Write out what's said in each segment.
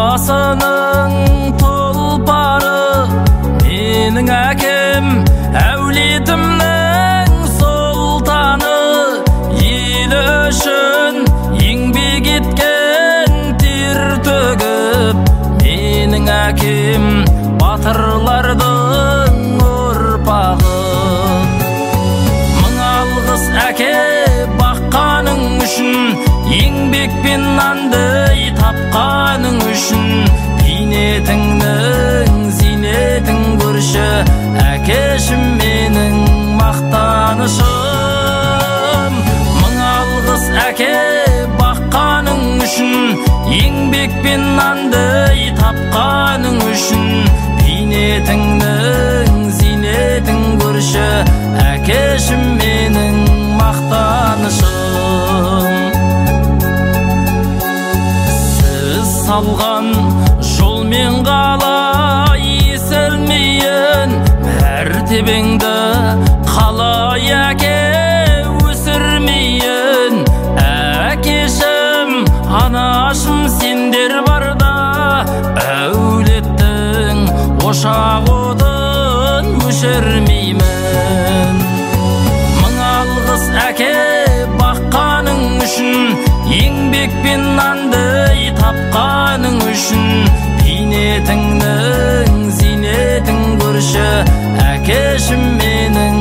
даласының тұлпары менің әкем, әулетімнің сұлтаны, ел үшін еңбек еткен тер төгіп. Менің әкем батырлардың ұрпағы. Мың алғыс әке баққаның үшін, еңбекпен нанды тапқаның үшін. Бейнетіңнің зейнетін көрші, әкешім менің мақтанышым. Мың алғыс әке баққаның үшін, еңбекпен нанды тапқаның үшін. Бейнетіңнің зейнетін көрші, әкешім менің мақтанышым. Сіз салған жолмен қалай есілмейін, мәртебеңді қалай әке өсірмейін. Әкешім, анашым, сендер барда әулеттің ошақ отын өшірмеймін. Мың алғыс әке баққаның үшін, еңбекпен нанды тапқаның үшін. Бейнетіңнің зейнетін көрші, әкешім менің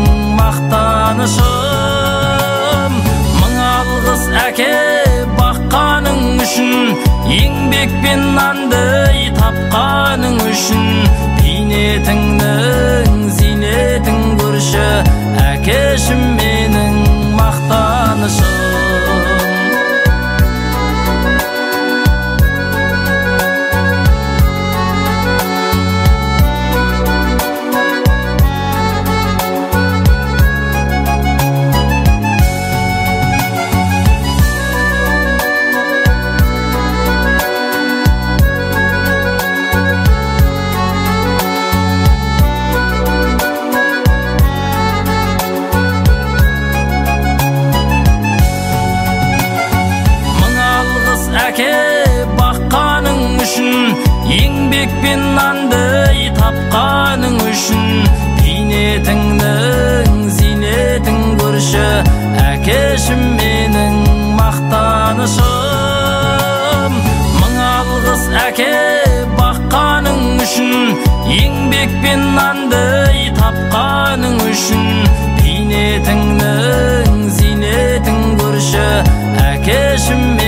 мақтанышым. Мың алғыс әке баққаның үшін, еңбекпен нанды тапқаның үшін. Бейнетіңнің зейнетін көрші, әкешім менің мақтанышым. Баққаның үшін, еңбекпен нанды тапқаның үшін. Бейнетіңнің зейнетін көрші, әкешім менің мақтанышым. Мың алғыс әке баққаның үшін, еңбекпен нанды тапқаның үшін. Бейнетіңнің зейнетін көрші, әкешім